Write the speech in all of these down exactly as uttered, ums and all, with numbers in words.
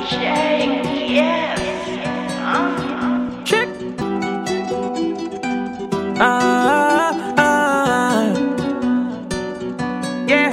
Jake, yes. Uh. Check. Ah, ah, yeah.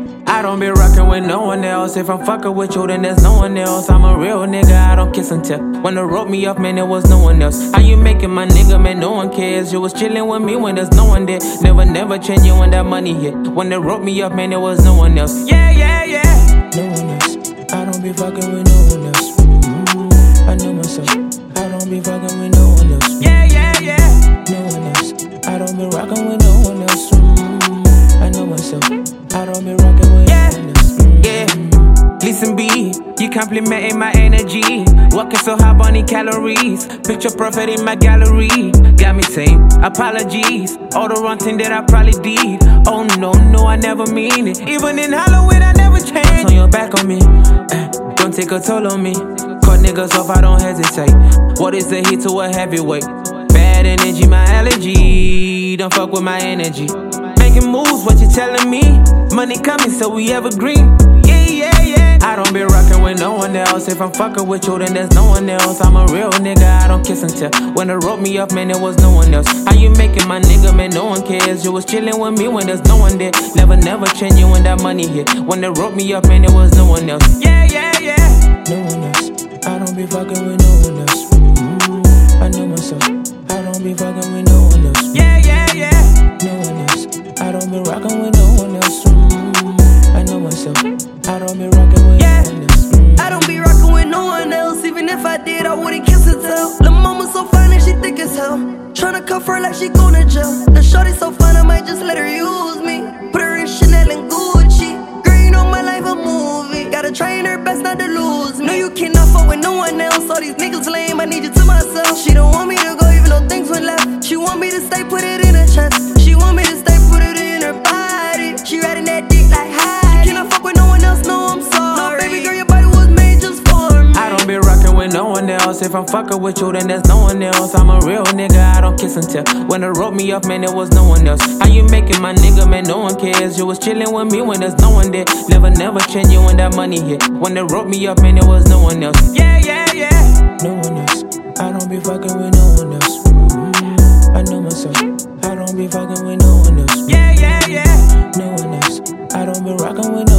I don't be rockin' with no one else. If I'm fuckin' with you, then there's no one else. I'm a real nigga, I don't kiss and tell. When they wrote me up, man, there was no one else. How you making my nigga, man, no one cares. You was chillin' with me when there's no one there. Never, never change you when that money hit. When they wrote me up, man, there was no one else. Yeah, yeah, yeah. No one else. I don't be fuckin' with no one else. Mm-hmm. I know myself. I don't be fucking with no one else. Yeah, yeah, yeah. No one else. I don't be rocking with no one else. Mm-hmm. I know myself. I don't be rocking with yeah. no one else. Mm-hmm. Yeah. Listen, B, you complimenting my energy. Working so hard, burning calories. Picture perfect in my gallery. Got me saying apologies. All the wrong thing that I probably did. Oh no, no, I never mean it. Even in Halloween, I never change. Turn your back on me. Uh, don't take a toll on me. Cut niggas off, I don't hesitate. What is the heat to a heavyweight? Bad energy, my allergy. Don't fuck with my energy. Making moves, what you telling me? Money coming, so we evergreen. Yeah, yeah, yeah. I don't be rockin' with no one else. If I'm fuckin' with you, then there's no one else. I'm a real nigga, I don't kiss and tell. When they wrote me up, man, there was no one else. How you making my nigga, man, no one cares. You was chillin' with me when there's no one there. Never, never change you when that money hit. When they wrote me up, man, there was no one else. Yeah, yeah, yeah. No one else. I don't be fucking with no one else. Mm-hmm. I know myself. I don't be fucking with no one else. Yeah, yeah, yeah. No one else. I don't be rocking with no one else. Mm-hmm. I know myself. I don't be rocking with yeah. no one else. Mm-hmm. I don't be rocking with no one else. Even if I did, I wouldn't kiss and tell. Lil' mama so fine and she thick as hell. Tryna cuff her like she going to jail. The shorty so fine, I might just let her use me. Put her in Chanel and Gucci. Girl, you know my life a movie. Gotta try her best not to lose me. No, you cannot fuck with no one else. All these niggas lame, I need you to myself. She don't want me to go even though things went left. She want me to stay, put it in her chest. She want me to stay, put it in her body. She riding that dick like high. You cannot fuck with no one else, no, I'm sorry. No, baby girl, your body was made just for me. I don't be rockin' with no one else. If I'm fuckin' with you, then there's no one else. I'm a real nigga, I don't kiss and tell. When they wrote me up, man, there was no one else. How you making my nigga, man, no one cares. You was chillin' with me when there's no one there. Never, never change you when that money hit. When they wrote me up, man, there was no one else. Yeah, yeah, yeah. No one else. I don't be fucking with no one else. Mm-hmm. I know myself. I don't be fucking with no one else. Yeah, yeah, yeah. No one else. I don't be rocking with no